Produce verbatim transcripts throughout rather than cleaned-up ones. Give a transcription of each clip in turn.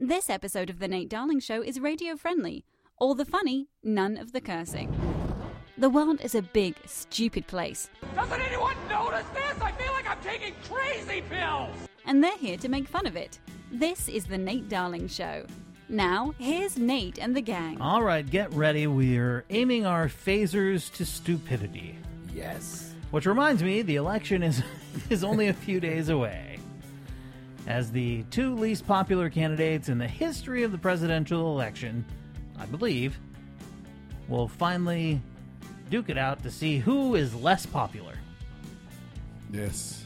This episode of The Nate Darling Show is radio-friendly. All the funny, none of the cursing. The world is a big, stupid place. Doesn't anyone notice this? I feel like I'm taking crazy pills! And they're here to make fun of it. This is The Nate Darling Show. Now, here's Nate and the gang. All right, get ready. We're aiming our phasers to stupidity. Yes. Which reminds me, the election is is only a few days away. As the two least popular candidates in the history of the presidential election, I believe, will finally duke it out to see who is less popular. Yes.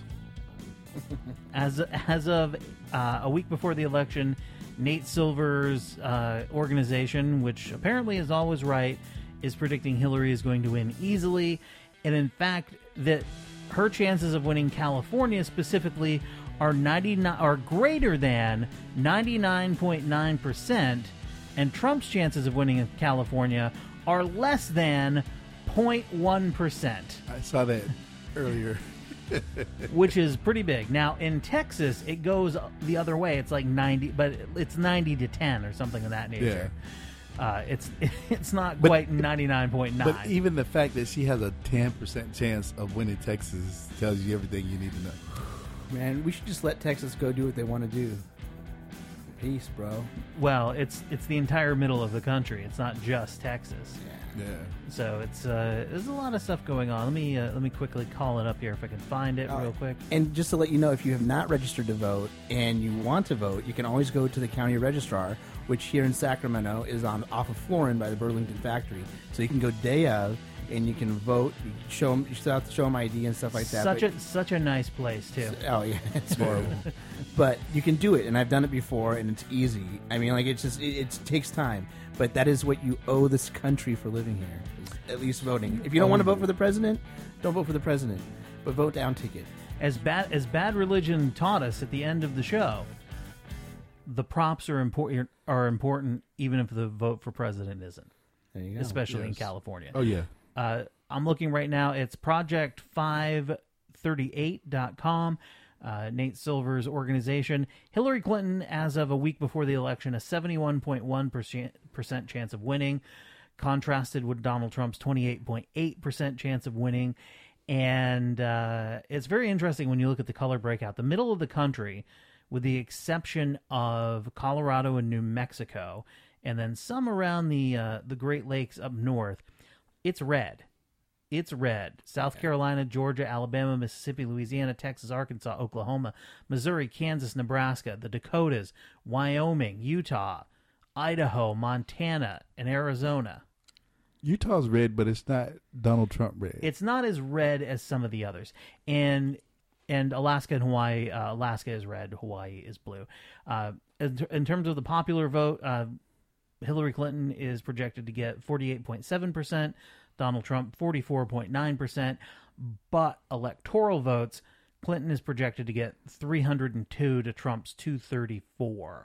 As as of uh, a week before the election, Nate Silver's uh, organization, which apparently is always right, is predicting Hillary is going to win easily. And in fact, that her chances of winning California specifically are ninety-nine are greater than ninety-nine point nine percent, and Trump's chances of winning in California are less than zero point one percent. I saw that earlier. Which is pretty big. Now, in Texas, it goes the other way. It's like ninety, but it's ninety to ten or something of that nature. Yeah. Uh, it's it's not but, quite ninety-nine point nine. But even the fact that she has a ten percent chance of winning Texas tells you everything you need to know. Man, we should just let Texas go do what they want to do. Peace, bro. Well, it's it's the entire middle of the country. It's not just Texas. Yeah. Yeah. So it's uh, there's a lot of stuff going on. Let me uh, let me quickly call it up here if I can find it uh, real quick. And just to let you know, if you have not registered to vote and you want to vote, you can always go to the county registrar, which here in Sacramento is on off of Florin by the Burlington factory. So you can go day of, and you can vote. You show them, you still have to show them I D and stuff like that. Such but, a such a nice place too. Oh yeah, it's horrible. But you can do it, and I've done it before, and it's easy. I mean, like it's just it, it takes time, but that is what you owe this country for living here. Is at least voting. If you don't want to vote for the president, don't vote for the president, but vote down ticket. As bad as Bad Religion taught us at the end of the show, the props are important are important even if the vote for president isn't. There you go. Especially yes. in California. Oh yeah. Uh, I'm looking right now. It's project five thirty-eight dot com. Uh, Nate Silver's organization. Hillary Clinton, as of a week before the election, a seventy-one point one percent chance of winning, contrasted with Donald Trump's twenty-eight point eight percent chance of winning. And uh, it's very interesting when you look at the color breakout. The middle of the country, with the exception of Colorado and New Mexico, and then some around the uh, the Great Lakes up north, it's red. It's red. South Carolina, Georgia, Alabama, Mississippi, Louisiana, Texas, Arkansas, Oklahoma, Missouri, Kansas, Nebraska, the Dakotas, Wyoming, Utah, Idaho, Montana, and Arizona. Utah's red, but it's not Donald Trump red. It's not as red as some of the others. And and Alaska and Hawaii, uh, Alaska is red, Hawaii is blue. Uh, in, t- in terms of the popular vote, uh, Hillary Clinton is projected to get forty-eight point seven percent. Donald Trump, forty-four point nine percent, but electoral votes, Clinton is projected to get three hundred two to Trump's two thirty-four.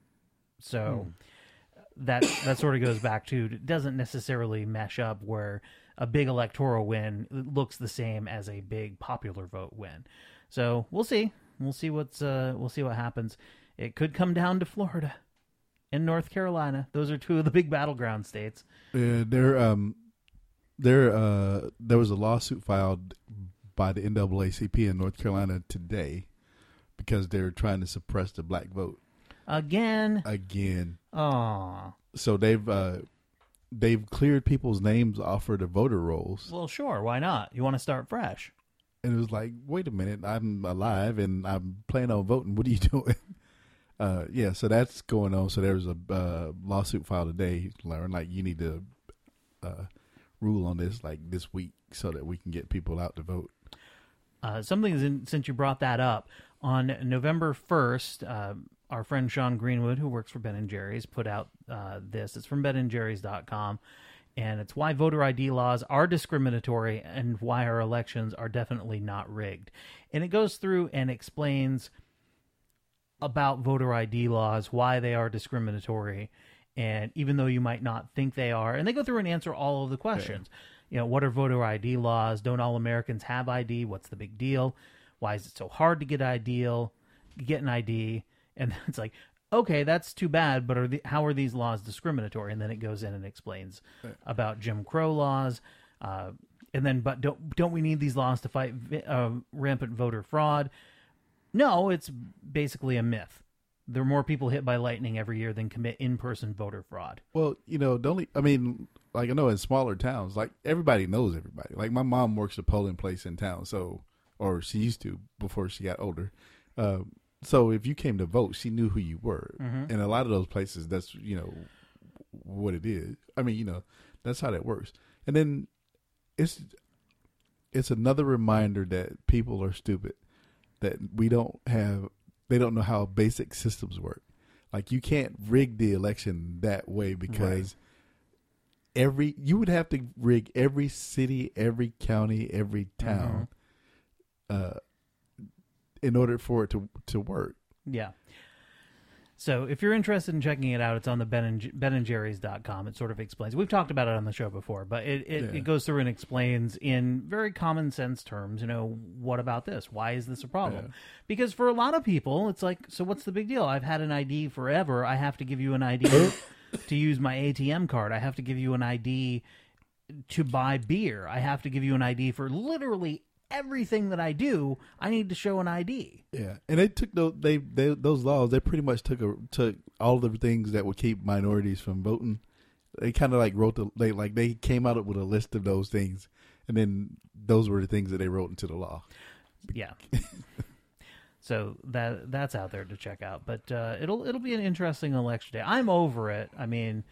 So hmm. that that sort of goes back to, it doesn't necessarily mesh up where a big electoral win looks the same as a big popular vote win. So we'll see. We'll see what's uh, we'll see what happens. It could come down to Florida and North Carolina. Those are two of the big battleground states. Uh, they're um. There, uh, there was a lawsuit filed by the N double A C P in North Carolina today because they're trying to suppress the black vote again. Again. Aww. So they've uh, they've cleared people's names off of the voter rolls. Well, sure. Why not? You want to start fresh? And it was like, wait a minute, I'm alive and I'm planning on voting. What are you doing? Uh, yeah, so that's going on. So there was a uh, lawsuit filed today, Lauren. Like, you need to. Uh, rule on this like this week so that we can get people out to vote. Uh, something is in, since you brought that up, on November first, uh, our friend Sean Greenwood, who works for Ben and Jerry's, put out uh, this. It's from ben and jerry's dot com, and it's why voter I D laws are discriminatory and why our elections are definitely not rigged. And it goes through and explains about voter I D laws, why they are discriminatory, and even though you might not think they are, and they go through and answer all of the questions. Okay. You know, what are voter I D laws? Don't all Americans have I D? What's the big deal? Why is it so hard to get I D? Get an I D? And it's like, okay, that's too bad, but are the, how are these laws discriminatory? And then it goes in and explains about Jim Crow laws. Uh, and then, but don't don't we need these laws to fight uh, rampant voter fraud? No, it's basically a myth. There are more people hit by lightning every year than commit in-person voter fraud. Well, you know, the only, I mean, like I know in smaller towns, like everybody knows everybody. Like my mom works a polling place in town, so, or she used to before she got older. Uh, so if you came to vote, she knew who you were. Mm-hmm. And a lot of those places, that's, you know, what it is. I mean, you know, that's how that works. And then it's, it's another reminder that people are stupid, that we don't have, they don't know how basic systems work. Like you can't rig the election that way because right. every you would have to rig every city, every county, every town mm-hmm. uh, in order for it to to work. Yeah. So if you're interested in checking it out, it's on the Ben and, ben and jerry's dot com. It sort of explains. We've talked about it on the show before, but it, it, yeah. it goes through and explains in very common sense terms, you know, what about this? Why is this a problem? Yeah. Because for a lot of people, it's like, so what's the big deal? I've had an I D forever. I have to give you an I D to use my A T M card. I have to give you an I D to buy beer. I have to give you an I D for literally everything that I do. I need to show an I D. Yeah, and they took those they, they those laws. They pretty much took a, took all the things that would keep minorities from voting. They kind of like wrote the they like they came out with a list of those things, and then those were the things that they wrote into the law. Yeah. So that that's out there to check out. But uh, it'll it'll be an interesting election day. I'm over it. I mean,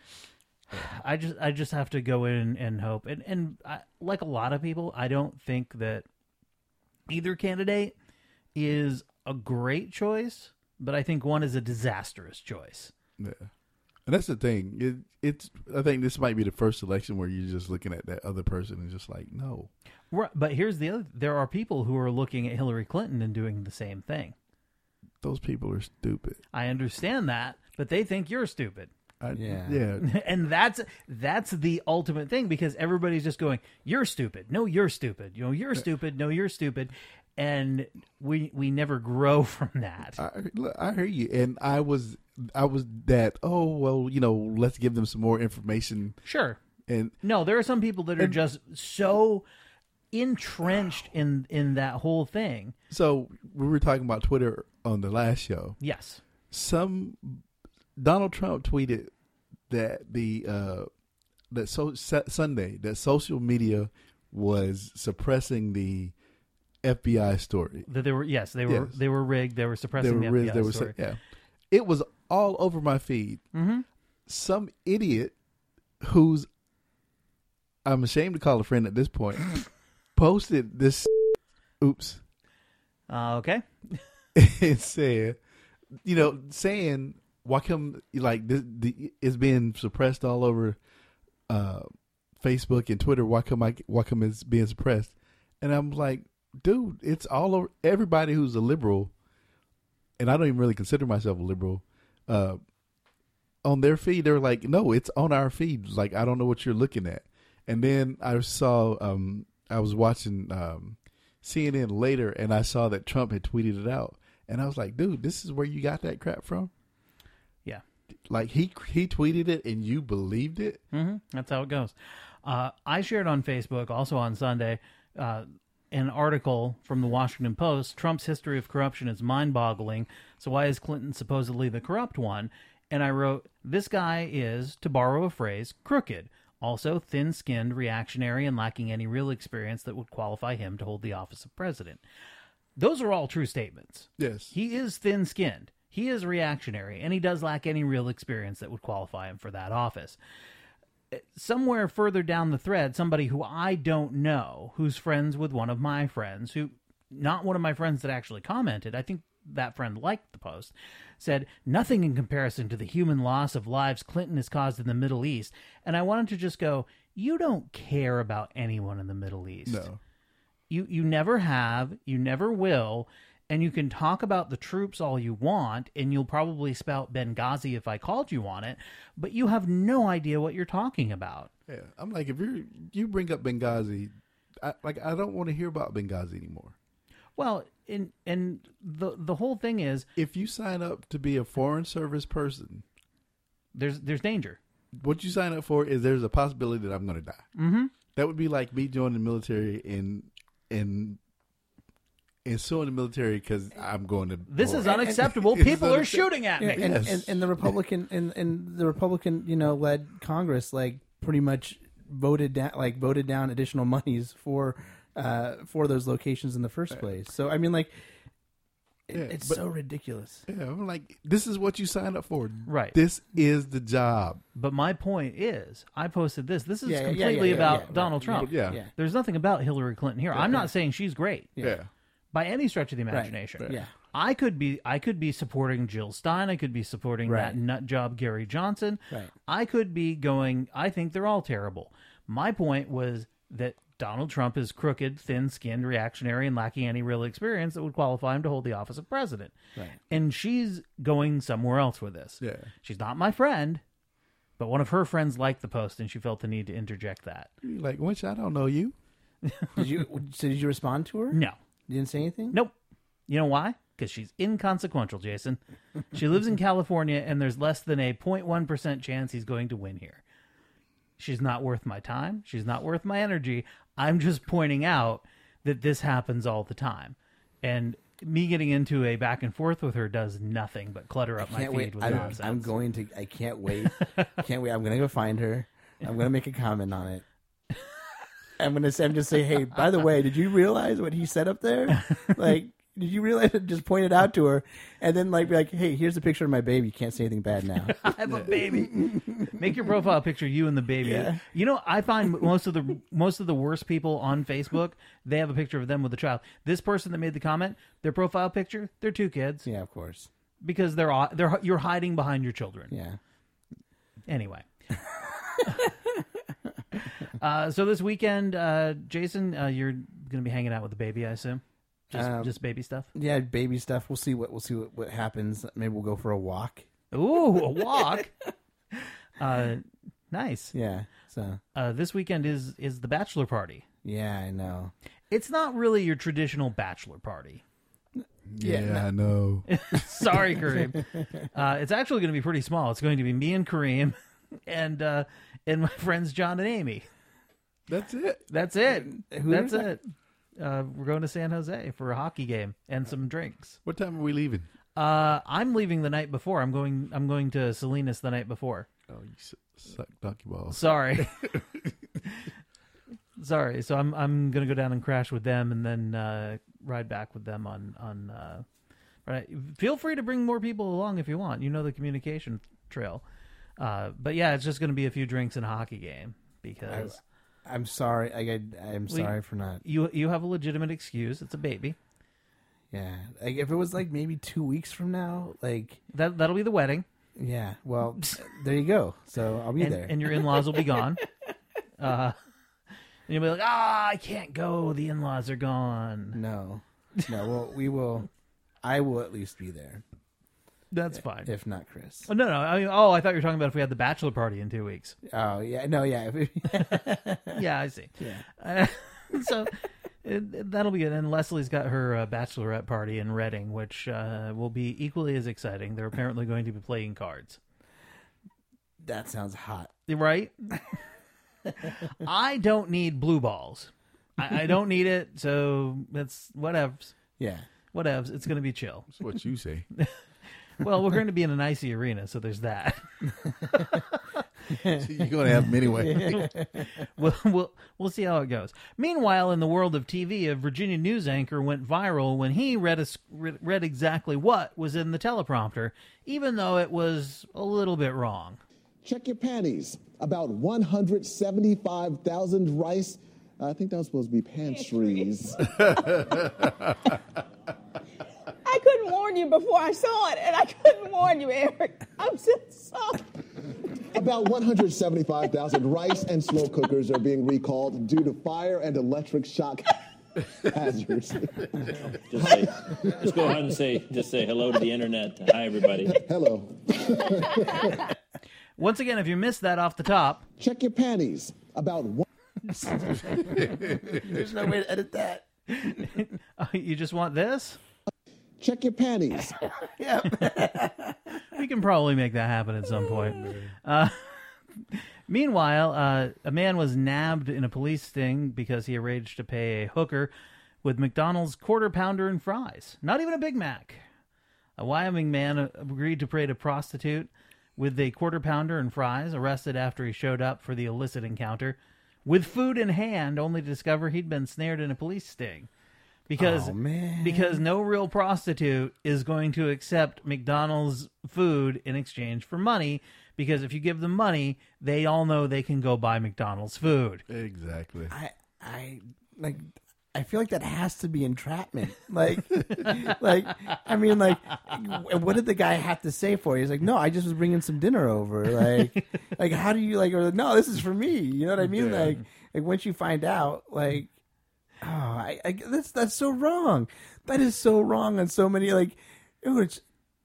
I just I just have to go in and hope. And and I, like a lot of people, I don't think that either candidate is a great choice, but I think one is a disastrous choice. Yeah, and that's the thing. It, it's I think this might be the first election where you're just looking at that other person and just like, no. Right, but here's the other. There are people who are looking at Hillary Clinton and doing the same thing. Those people are stupid. I understand that, but they think you're stupid. I, yeah. yeah. And that's that's the ultimate thing, because everybody's just going, you're stupid. No, you're stupid. You know, you're stupid. No, you're stupid. And we we never grow from that. I, I hear you. And I was I was that, oh, well, you know, let's give them some more information. Sure. And no, there are some people that are and, just so entrenched in in that whole thing. So we were talking about Twitter on the last show. Yes. Some Donald Trump tweeted that the uh, that so Sunday that social media was suppressing the F B I story. That they were yes, they were yes. they were rigged. They were suppressing they were the F B I rigged, they were story. Su- yeah, it was all over my feed. Mm-hmm. Some idiot who's I'm ashamed to call a friend at this point posted this. Oops. Uh, okay. It said, you know, saying why come like this the, it's being suppressed all over uh, Facebook and Twitter. Why come I why come it's being suppressed? And I'm like, dude, it's all over. Everybody who's a liberal, and I don't even really consider myself a liberal. Uh, on their feed, they're like, no, it's on our feed. Like, I don't know what you're looking at. And then I saw, um, I was watching um, C N N later, and I saw that Trump had tweeted it out, and I was like, dude, this is where you got that crap from? Yeah, like he he tweeted it, and you believed it. Mm-hmm. That's how it goes. Uh, I shared on Facebook, also on Sunday, uh, an article from the Washington Post. Trump's history of corruption is mind-boggling. So why is Clinton supposedly the corrupt one? And I wrote, this guy is, to borrow a phrase, crooked. Also thin-skinned, reactionary, and lacking any real experience that would qualify him to hold the office of president. Those are all true statements. Yes. He is thin-skinned. He is reactionary, and he does lack any real experience that would qualify him for that office. Somewhere further down the thread, somebody who I don't know, who's friends with one of my friends, who, not one of my friends that actually commented, I think that friend liked the post, said, nothing in comparison to the human loss of lives Clinton has caused in the Middle East. And I wanted to just go, you don't care about anyone in the Middle East. No. You, you never have, you never will, and you can talk about the troops all you want, and you'll probably spout Benghazi if I called you on it, but you have no idea what you're talking about. Yeah, I'm like, if you you bring up Benghazi, I, like I don't want to hear about Benghazi anymore. Well, and and the the whole thing is, If you sign up to be a foreign service person, there's there's danger. what you sign up for is there's a possibility that I'm going to die. Mm-hmm. That would be like me joining the military and and and suing the military because I'm going to. This war. is unacceptable. It's People are unacceptable. shooting at me. and, Yes. and, and the Republican and, and the Republican, you know, led Congress like pretty much voted down like voted down additional monies for uh, for those locations in the first place. So I mean, like, it, Yeah, it's but- so ridiculous. Yeah, I'm like, this is what you signed up for. Right. This is the job. But my point is, I posted this. This is Yeah, yeah, yeah, completely yeah, about yeah, Donald right. Trump. Yeah. Yeah. There's nothing about Hillary Clinton here. I'm not saying she's great Yeah. by any stretch of the imagination. Right. Yeah. I could be I could be supporting Jill Stein. I could be supporting Right. that nut job Gary Johnson. Right. I could be going, I think they're all terrible. My point was that Donald Trump is crooked, thin-skinned, reactionary, and lacking any real experience that would qualify him to hold the office of president. Right. And she's going somewhere else with this. Yeah. She's not my friend, but one of her friends liked the post, and she felt the need to interject that. You're like, which I don't know you. Did you? So did you respond to her? No. You didn't say anything. Nope. You know why? Because she's inconsequential, Jason. She lives in California, and there's less than a zero point one percent chance he's going to win here. She's not worth my time. She's not worth my energy. I'm just pointing out that this happens all the time. And me getting into a back and forth with her does nothing but clutter up my Can't feed wait. with I'm, nonsense. I'm going to. I can't wait. Can't wait. I'm going to go find her. I'm going to make a comment on it. I'm going to say, I'm just say, hey, by the way, did you realize what he said up there? Like, did you realize it? Just point it out to her, and then like be like, hey, here's a picture of my baby. You can't say anything bad now. I have a baby. Make your profile picture you and the baby. Yeah. You know, I find most of the most of the worst people on Facebook, they have a picture of them with a child. This person that made the comment, their profile picture, they're two kids Yeah, of course. because they're all- they're you're hiding behind your children. Yeah. Anyway. uh, so this weekend, uh, Jason, uh, you're going to be hanging out with the baby, I assume. Just Um, just baby stuff. Yeah, baby stuff. We'll see what we'll see what, what happens. Maybe we'll go for a walk. Ooh, a walk. uh, nice. Yeah. So Uh, this weekend is is the bachelor party. yeah, I know. It's not really your traditional bachelor party. Yeah, Yeah, I know. Sorry, Kareem. Uh, it's actually going to be pretty small. It's going to be me and Kareem and uh, and my friends John and Amy. That's it. That's it. Who That's is that? it. Uh, we're going to San Jose for a hockey game and some drinks. What time are we leaving? Uh, I'm leaving the night before. I'm going. I'm going to Salinas the night before. Oh, you su- suck donkey balls. Sorry. Sorry. So I'm I'm gonna go down and crash with them, and then uh, ride back with them on on. Uh, right. Feel free to bring more people along if you want. You know the communication trail. Uh, but yeah, it's just gonna be a few drinks and a hockey game because I'm sorry. I, I I'm We- sorry for not. you you have a legitimate excuse. It's a baby. Yeah. Like if it was like maybe two weeks from now, like That that'll be the wedding, yeah. Well, there you go. So I'll be and, there. and your in-laws will be gone. Uh, and you'll be like, ah, I can't go. The in-laws are gone. no, no. Well, we will. I will at least be there, That's fine. if not Chris. Oh, no, no. I mean, oh, I thought you were talking about if we had the bachelor party in two weeks. Oh yeah. No. Yeah. Yeah, I see. Yeah. Uh, so it, that'll be good. And Leslie's got her uh, bachelorette party in Reading, which uh, will be equally as exciting. They're apparently going to be playing cards. That sounds hot. Right? I don't need blue balls. I, I don't need it, so it's whatevs. Yeah. Whatevs. It's going to be chill. That's what you say. Well, we're going to be in an icy arena, so there's that. You're going to have them anyway. We'll, we'll, we'll see how it goes. Meanwhile, in the world of T V, a Virginia news anchor went viral when he read, a, read exactly what was in the teleprompter, even though it was a little bit wrong. Check your panties. About one hundred seventy-five thousand rice. I think that was supposed to be pantries. I couldn't warn you before I saw it, and I couldn't warn you, Eric. I'm so sorry. About one hundred seventy-five thousand rice and slow cookers are being recalled due to fire and electric shock hazards. Just, say, just go ahead and say, just say hello to the internet. Hi, everybody. Hello. Once again, if you missed that off the top, Check your panties. About one. There's no way to edit that. Uh, you just want this? Check your panties. We can probably make that happen at some point. Uh, meanwhile, uh, a man was nabbed in a police sting because he arranged to pay a hooker with McDonald's quarter pounder and fries. Not even a Big Mac. A Wyoming man agreed to pay a prostitute with a quarter pounder and fries, arrested after he showed up for the illicit encounter with food in hand, only to discover he'd been snared in a police sting. Because, Oh, man. because no real prostitute is going to accept McDonald's food in exchange for money, because if you give them money, they all know they can go buy McDonald's food. Exactly. I, I like. I feel like that has to be entrapment. Like, like I mean, like, what did the guy have to say for you? He's like, no, I just was bringing some dinner over. Like, like how do you like? Or no, this is for me. You know what I mean? Yeah. Like, like once you find out, like, oh, I, I that's that's so wrong. That is so wrong on so many like. Which,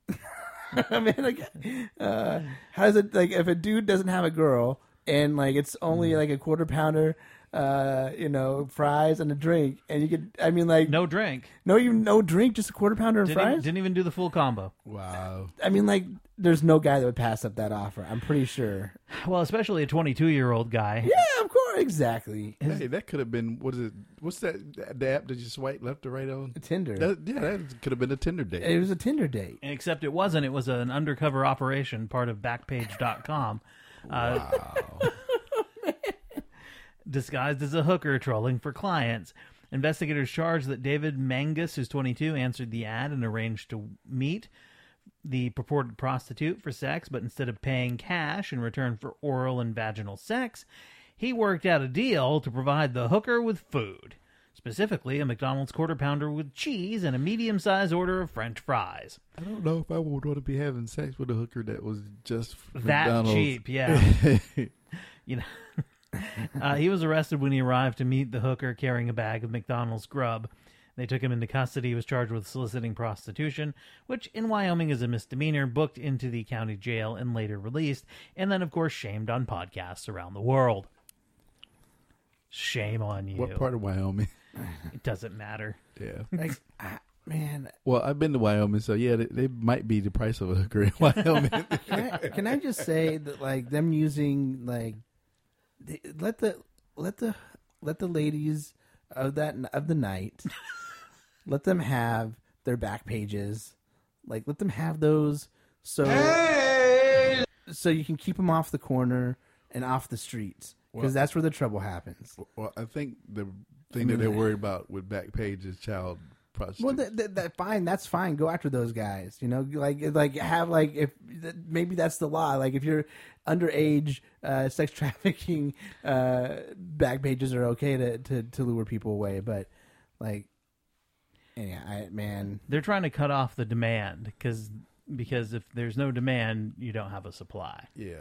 I mean, like, uh, how does it like if a dude doesn't have a girl and like it's only like a quarter pounder, uh, you know, fries and a drink, and you could, I mean, like, No drink. no, you no drink, just a quarter pounder and Didn't fries. even, didn't even do the full combo. Wow. I mean, like, there's no guy that would pass up that offer. I'm pretty sure. Well, especially a twenty-two-year-old guy. Yeah, of course, exactly. Hey, that could have been, what is it? What's that, the app that you swipe left or right on? Tinder. That, yeah, that could have been a Tinder date. It was a Tinder date. Except it wasn't. It was an undercover operation, part of Backpage dot com. Uh, Wow. disguised as a hooker trolling for clients. Investigators charged that David Mangus, who's twenty-two, answered the ad and arranged to meet the purported prostitute for sex, but instead of paying cash in return for oral and vaginal sex, he worked out a deal to provide the hooker with food. Specifically, a McDonald's quarter pounder with cheese and a medium-sized order of French fries. I don't know if I would want to be having sex with a hooker that was just That McDonald's. cheap, yeah. You know, uh, he was arrested when he arrived to meet the hooker carrying a bag of McDonald's grub. They took him into custody. He was charged with soliciting prostitution, which in Wyoming is a misdemeanor, booked into the county jail and later released, and then, of course, shamed on podcasts around the world. Shame on you. What part of Wyoming? It doesn't matter. Yeah. Like, I, man, Well, I've been to Wyoming, so yeah, they, they might be the price of a hooker in Wyoming. can I, can I just say that, like, them using like, they, let the let the let the ladies of that of the night, let them have their back pages, like let them have those, so so you can keep them off the corner and off the streets, because Well- that's where the trouble happens. Well, I think the thing that they're worried about with Backpage is child prostitution. Well, that, that, that fine. That's fine. Go after those guys. You know, like like have like if maybe that's the law. Like if you're underage, uh, sex trafficking, uh, back pages are okay to, to, to lure people away. But like, yeah, I, man, They're trying to cut off the demand because because if there's no demand, you don't have a supply. yeah,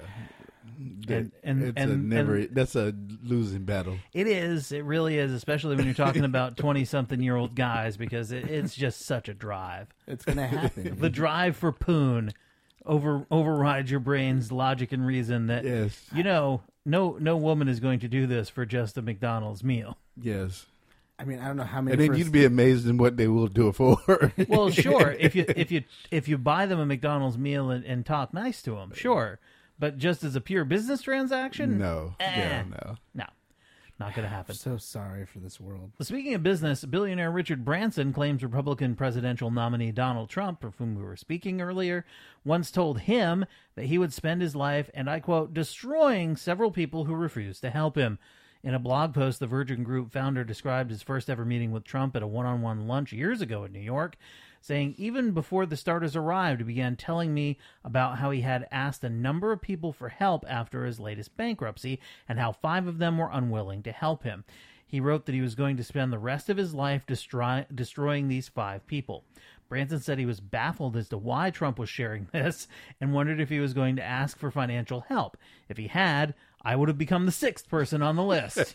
And- and- it's a and- never. and- that's a losing battle. It is. It really is, especially when you're talking about twenty-something-year-old guys, because it, it's just such a drive. it's gonna happen. The drive for poon over overrides your brain's logic and reason that, Yes, you know, no no woman is going to do this for just a McDonald's meal. yes. I mean, I don't know how many. And then first- you'd be amazed in what they will do it for. Well, sure, if you if you if you buy them a McDonald's meal and, and talk nice to them, sure, but just as a pure business transaction, no, Eh. yeah, no. no, not going to happen. I'm so sorry for this world. Speaking of business, billionaire Richard Branson claims Republican presidential nominee Donald Trump, of whom we were speaking earlier, once told him that he would spend his life, and I quote, destroying several people who refused to help him. In a blog post, the Virgin Group founder described his first ever meeting with Trump at a one-on-one lunch years ago in New York, saying, even before the starters arrived, he began telling me about how he had asked a number of people for help after his latest bankruptcy, and how five of them were unwilling to help him. He wrote that he was going to spend the rest of his life destroy- destroying these five people. Branson said he was baffled as to why Trump was sharing this and wondered if he was going to ask for financial help. If he had, I would have become the sixth person on the list.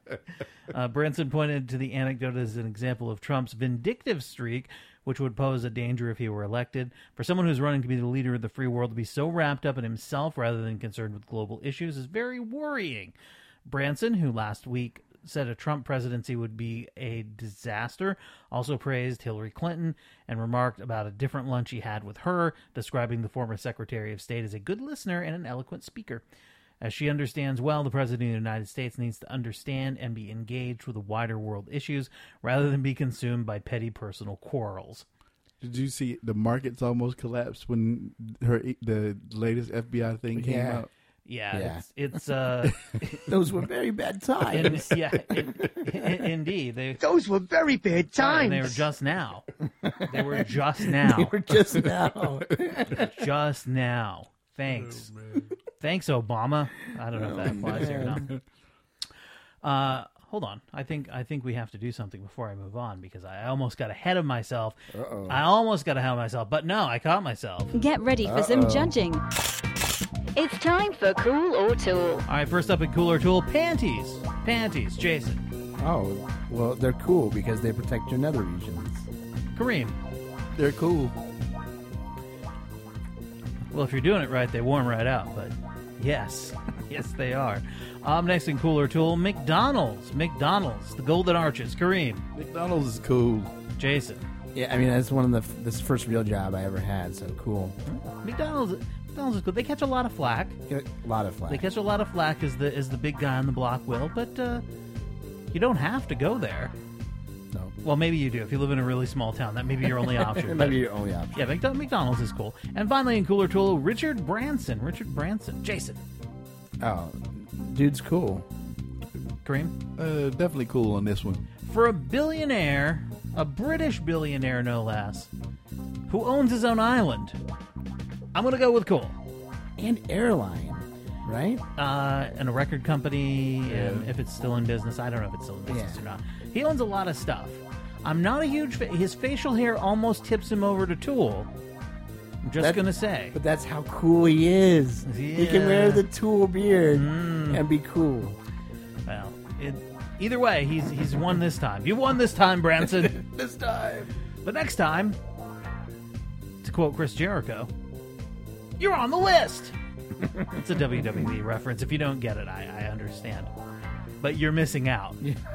uh, Branson pointed to the anecdote as an example of Trump's vindictive streak, which would pose a danger if he were elected. For someone who's running to be the leader of the free world to be so wrapped up in himself rather than concerned with global issues is very worrying. Branson, who last week said a Trump presidency would be a disaster, also praised Hillary Clinton, and remarked about a different lunch he had with her, describing the former Secretary of State as a good listener and an eloquent speaker. As she understands well, the President of the United States needs to understand and be engaged with the wider world issues rather than be consumed by petty personal quarrels. Did you see the markets almost collapsed when her the latest F B I thing came Yeah. out? Yeah, Yeah. it's, it's uh, Those were very bad in, times. yeah, in, in, indeed. They, Those were very bad times. and they were just now. They were just now. They were just now. just now. Thanks. Thanks, Obama. I don't know if that applies here or not. Uh, hold on. I think I think we have to do something before I move on because I almost got ahead of myself. Uh-oh. I almost got ahead of myself, but no, I caught myself. Get ready for some judging. It's time for Cool or Tool. All right, first up in Cooler Tool, panties. Panties, Jason. Oh, well, they're cool because they protect your nether regions. Kareem. They're cool. Well, if you're doing it right, they warm right out, but yes. Yes, they are. Um, next in Cooler Tool, McDonald's. McDonald's, the Golden Arches. Kareem. McDonald's is cool. Jason. Yeah, I mean, that's one of the, this first real job I ever had, so cool. McDonald's, McDonald's is good. They catch a lot of flack. Get a lot of flack. They catch a lot of flack as the as the big guy on the block will, but uh, you don't have to go there. No. Well, maybe you do. If you live in a really small town, that may be your only option. It might be your only option. Yeah, McDo- McDonald's is cool. And finally, in Cooler Tool, Richard Branson. Richard Branson. Jason. Oh, dude's cool. Kareem? Uh, definitely cool on this one. For a billionaire, a British billionaire no less, who owns his own island, I'm going to go with cool. And airline, right? Uh, and a record company, and if it's still in business. I don't know if it's still in business Yeah. or not. He owns a lot of stuff. I'm not a huge fan. His facial hair almost tips him over to Tool. I'm just That- going to say. But that's how cool he is. He can wear the Tool beard and be cool. Well, it, either way, he's he's won this time. You won this time, Branson. This time. But next time, to quote Chris Jericho, you're on the list. It's a W W E reference. If you don't get it, I, I understand. But you're missing out.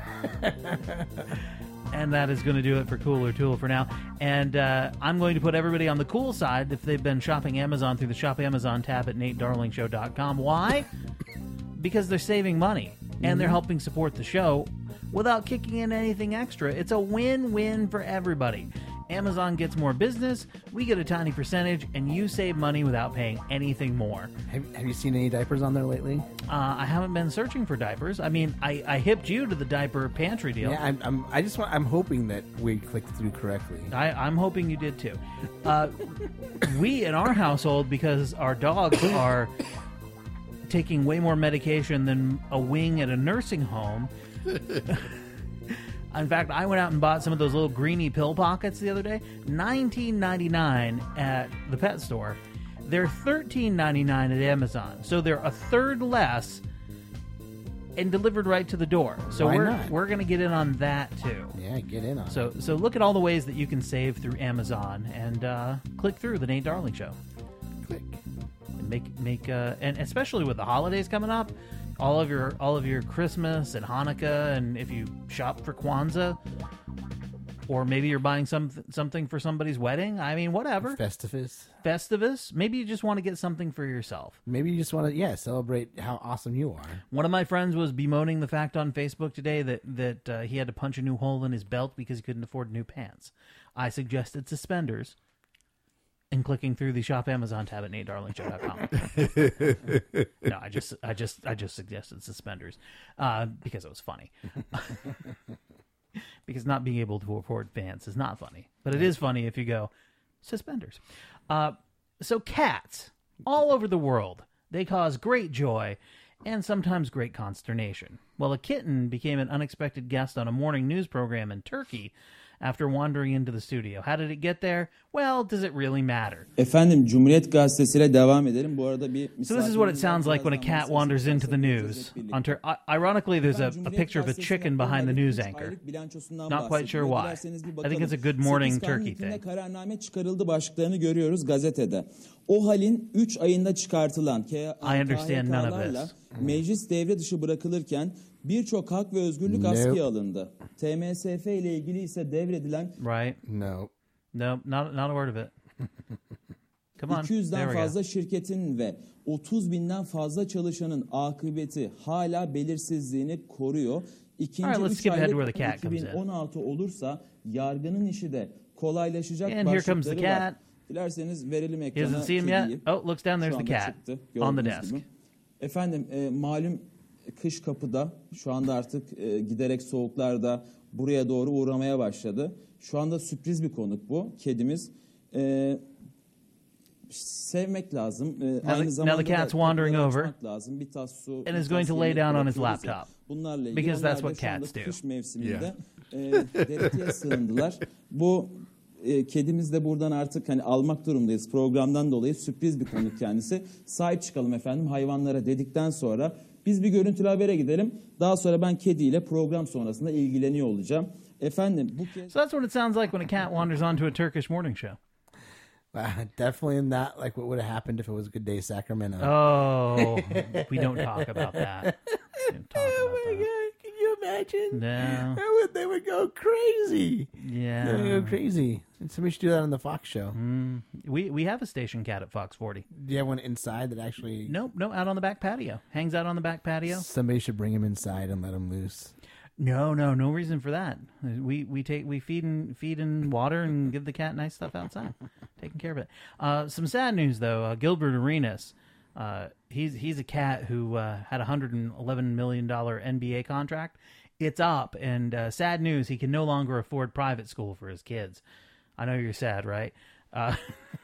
And that is going to do it for Cooler Tool for now. And uh, I'm going to put everybody on the cool side if they've been shopping Amazon through the Shop Amazon tab at nate darling show dot com. Why? Because they're saving money and they're helping support the show without kicking in anything extra. It's a win-win for everybody. Amazon gets more business, we get a tiny percentage, and you save money without paying anything more. Have, have you seen any diapers on there lately? Uh, I haven't been searching for diapers. I mean, I, I hipped you to the diaper pantry deal. Yeah, I'm, I'm. I just want. I'm hoping that we clicked through correctly. I, I'm hoping you did too. Uh, we in our household, because our dogs are taking way more medication than a wing at a nursing home. In fact, I went out and bought some of those little greeny pill pockets the other day. nineteen ninety-nine at the pet store. They're thirteen ninety-nine at Amazon. So they're a third less and delivered right to the door. So Why we're not? we're going to get in on that too. Yeah, get in on it. So so look at all the ways that you can save through Amazon and uh, click through the Nate Darling Show. Click. And make make uh, and especially with the holidays coming up, all of your all of your Christmas and Hanukkah, and if you shop for Kwanzaa, or maybe you're buying some something for somebody's wedding. I mean, whatever. Festivus. Festivus. Maybe you just want to get something for yourself. Maybe you just want to, yeah, celebrate how awesome you are. One of my friends was bemoaning the fact on Facebook today that that uh, he had to punch a new hole in his belt because he couldn't afford new pants. I suggested suspenders. And clicking through the Shop Amazon tab at nate darling show dot com. No, I just, I just, I just suggested suspenders uh, because it was funny. Because not being able to afford pants is not funny, but it is funny if you go suspenders. Uh, so cats all over the world, they cause great joy and sometimes great consternation. Well, a kitten became an unexpected guest on a morning news program in Turkey after wandering into the studio. How did it get there? Well, does it really matter? Efendim, Cumhuriyet Gazetesi'yle devam edelim. Bu arada bir So this is what it sounds like when a cat wanders into the news. On Tur- I- ironically, there's a, a picture of a chicken behind the news anchor. Not quite sure why. I think it's a Good Morning Turkey thing. Kararname çıkarıldı başlıklarını görüyoruz gazetede. O halin üç ayında çıkartılan I understand none of K H K'larla this. meclis devre dışı bırakılırken Birçok hak ve özgürlük Nope. askıya alındı. T M S F ile ilgili ise devredilen Right. No. No, not, not a word of it. Come on. iki yüzden There we go. fazla şirketin ve otuz binden fazla çalışanın akıbeti hala belirsizliğini koruyor. İkinci All right, let's üç skip ahead to aylık where the cat comes in. iki bin on altı olursa yargının işi de kolaylaşacak And here comes the başlıkları var. cat. Dilerseniz verelim He ekrana doesn't see him kediyi. yet. Oh, looks down. There's Şu the anda cat çıktı, on the gördüğünüz desk. gibi. Efendim e, malum kış kapıda. Şu anda artık e, giderek soğuklarda buraya doğru uğramaya başladı. Şu anda sürpriz bir konuk bu. Kedimiz. E, sevmek lazım. E, Now aynı the- zamanda now the cat's da wandering kapıları over açmak lazım. Bir tas su, and bir is going tas to lay yemek down on his bırakıyoruz ya. laptop. Bunlarla ilgili Because that's onlar da what şu anda cats do. kış mevsiminde Yeah. e, dereteye sığındılar. Bu e, kedimiz de buradan artık hani almak durumdayız programdan dolayı, sürpriz bir konuk kendisi. Sahip çıkalım efendim hayvanlara dedikten sonra biz bir görüntülü habere gidelim. Daha sonra ben kediyle program sonrasında ilgileniyor olacağım. Efendim bu kez... So that's what it sounds like when a cat wanders onto a Turkish morning show. Uh, definitely not like what would have happened if it was Good Day Sacramento. Oh, we don't talk about that. We don't talk Oh about my that. god, can you imagine? No. They would, they would go crazy. Yeah. They would go crazy. And somebody should do that on the Fox show. Mm. We we have a station cat at Fox forty. Do you have one inside that actually... Nope, no, out on the back patio. Hangs out on the back patio. Somebody should bring him inside and let him loose. No, no, no reason for that. We we take we feed and feed and water and give the cat nice stuff outside, taking care of it. Uh, some sad news though. Uh, Gilbert Arenas, uh, he's he's a cat who uh, had a hundred and eleven million dollar N B A contract. It's up, and uh, sad news. He can no longer afford private school for his kids. I know you're sad, right? Uh,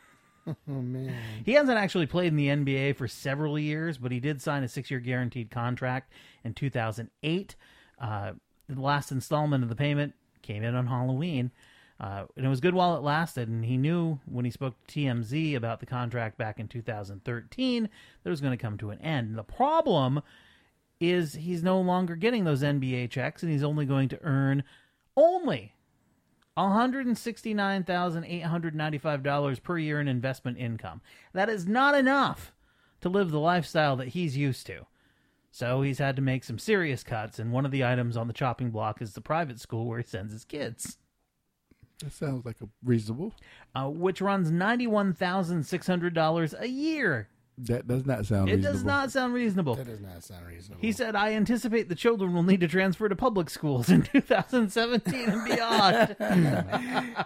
Oh man. He hasn't actually played in the N B A for several years, but he did sign a six-year guaranteed contract in two thousand eight. Uh, the last installment of the payment came in on Halloween, uh, and it was good while it lasted. And he knew when he spoke to T M Z about the contract back in two thousand thirteen that it was going to come to an end. And the problem is he's no longer getting those N B A checks, and he's only going to earn only one hundred sixty-nine thousand eight hundred ninety-five dollars per year in investment income. That is not enough to live the lifestyle that he's used to. So he's had to make some serious cuts, and one of the items on the chopping block is the private school where he sends his kids. That sounds like a reasonable. Uh, which runs ninety-one thousand six hundred dollars a year. That does not sound It reasonable. does not sound reasonable. That does not sound reasonable. He said, I anticipate the children will need to transfer to public schools in two thousand seventeen and beyond.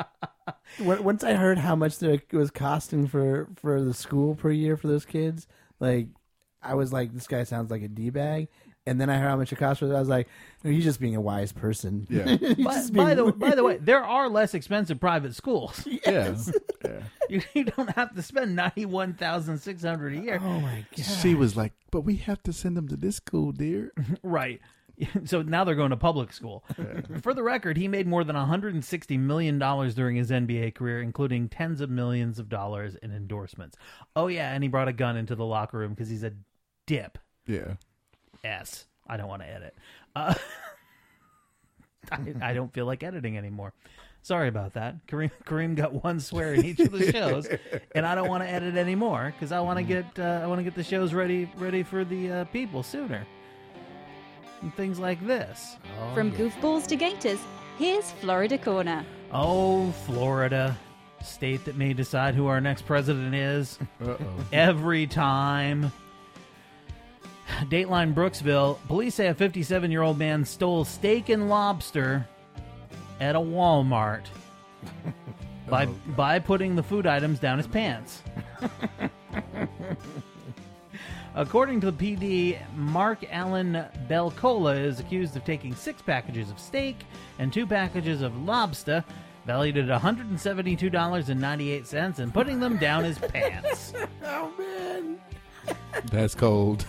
When- Once I heard how much it was costing for, for the school per year for those kids, like, I was like, this guy sounds like a D-bag. And then I heard how much it cost for it. I was like, no, he's just being a wise person. Yeah. He's by, just by being the weird. by the way, there are less expensive private schools. Yeah. yeah. You, you don't have to spend ninety-one thousand six hundred dollars a year. Oh my god. She was like, but we have to send them to this school, dear. Right. So now they're going to public school. For the record, he made more than one hundred sixty million dollars during his N B A career, including tens of millions of dollars in endorsements. Oh, yeah, and he brought a gun into the locker room because he's a dip. Yeah. S. I don't want to edit. Uh, I, I don't feel like editing anymore. Sorry about that. Kareem, Kareem got one swear in each of the shows, and I don't want to edit anymore because I want to get uh, I want to get the shows ready ready for the uh, people sooner. And things like this. From goofballs to gators, here's Florida Corner. Oh, Florida, state that may decide who our next president is. Uh-oh. Every time. Dateline Brooksville, police say a fifty-seven-year-old man stole steak and lobster at a Walmart by Oh, by putting the food items down his pants. According to the P D, Mark Allen Belcola is accused of taking six packages of steak and two packages of lobster, valued at one hundred seventy-two dollars and ninety-eight cents, and putting them down his pants. Oh man. That's cold.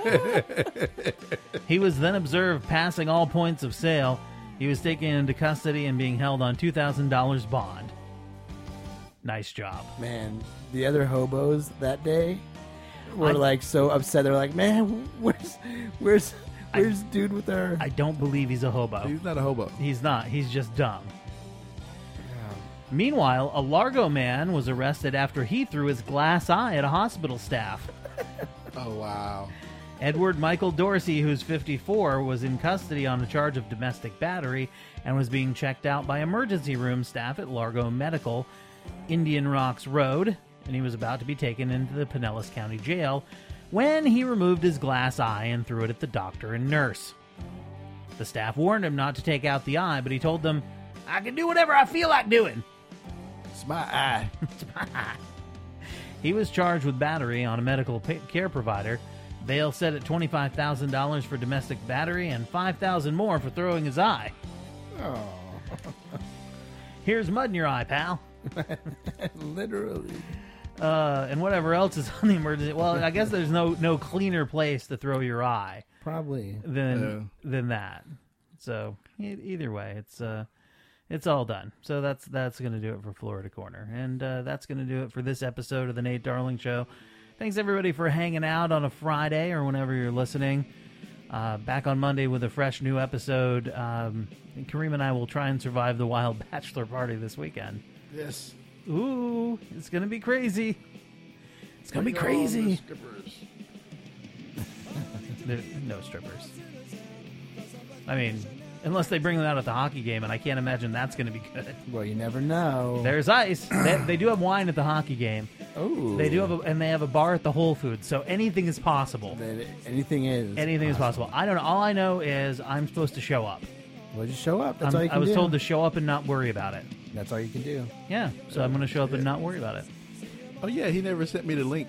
He was then observed passing all points of sale. He was taken into custody and being held on two thousand dollars bond. Nice job. Man, the other hobos that day were I- like so upset. They're like, man, where's where's where's dude with our... I don't believe he's a hobo. He's not a hobo. He's not. He's just dumb. Meanwhile, a Largo man was arrested after he threw his glass eye at a hospital staff. Oh, wow. Edward Michael Dorsey, who's fifty-four, was in custody on a charge of domestic battery and was being checked out by emergency room staff at Largo Medical, Indian Rocks Road, and he was about to be taken into the Pinellas County Jail when he removed his glass eye and threw it at the doctor and nurse. The staff warned him not to take out the eye, but he told them, "I can do whatever I feel like doing. It's my eye." It's my eye. He was charged with battery on a medical pa- care provider. Bail set at twenty-five thousand dollars for domestic battery and five thousand dollars more for throwing his eye. Oh. Here's mud in your eye, pal. Literally. Uh, and whatever else is on the emergency. Well, I guess there's no no cleaner place to throw your eye Probably. than than that. So e- either way, it's uh, it's all done. So that's that's going to do it for Florida Corner, and uh, that's going to do it for this episode of the Nate Darling Show. Thanks everybody for hanging out on a Friday or whenever you're listening. Uh, back on Monday with a fresh new episode. Um, and Kareem and I will try and survive the wild bachelor party this weekend. Yes. Ooh, it's going to be crazy. It's going to be crazy. There's no strippers. I mean, unless they bring them out at the hockey game, and I can't imagine that's going to be good. Well, you never know. There's ice. they, they do have wine at the hockey game. Oh. They do have, a, and they have a bar at the Whole Foods, so anything is possible. That anything is. Anything is possible. I don't know. All I know is I'm supposed to show up. Well, just show up. That's I'm, all you can I was do. told to show up and not worry about it. That's all you can do. Yeah, so I'm going to show up and not worry about it. Oh, yeah, he never sent me the link.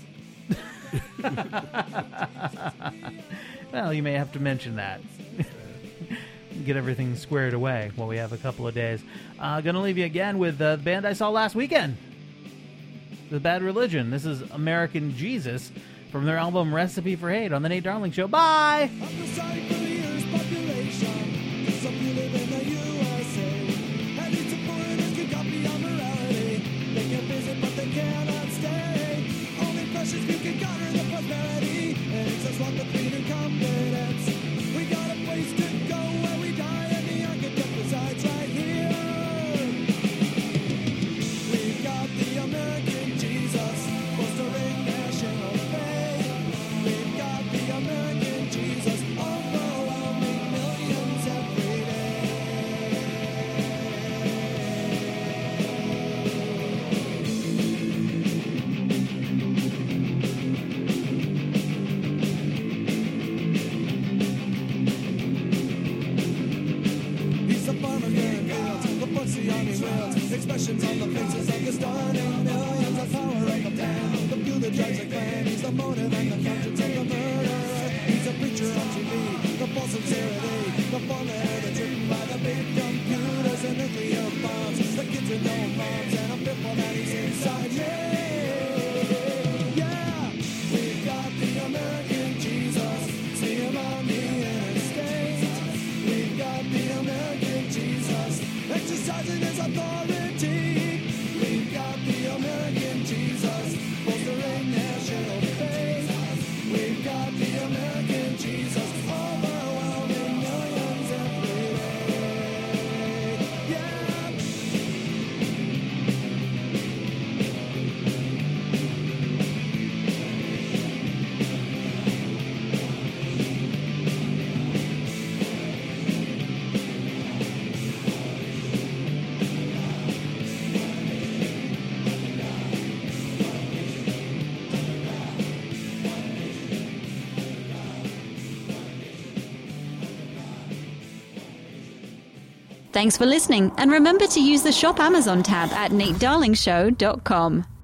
Well, you may have to mention that. Get everything squared away while we have a couple of days. Uh, going to leave you again with uh, the band I saw last weekend, The Bad Religion. This is American Jesus from their album Recipe for Hate on the Nate Darling Show. Bye! Expressions on the faces of the starting millions of power of the plan. The fuel that drives the clan. He's the motive and the conscience of the murder. He's a preacher on T V. The false sincerity. The formula that's written by the big computers and nuclear bombs. The kids with no moms and a fifth one that he's inside. Yeah, yeah. We've got the American Jesus. See him on the interstate. We've got the American Jesus. Exercising his authority. We've got the American Jesus, bolstering national faith. We've got the American Jesus, overwhelming millions every day. Yeah. Thanks for listening, and remember to use the Shop Amazon tab at nate darling show dot com.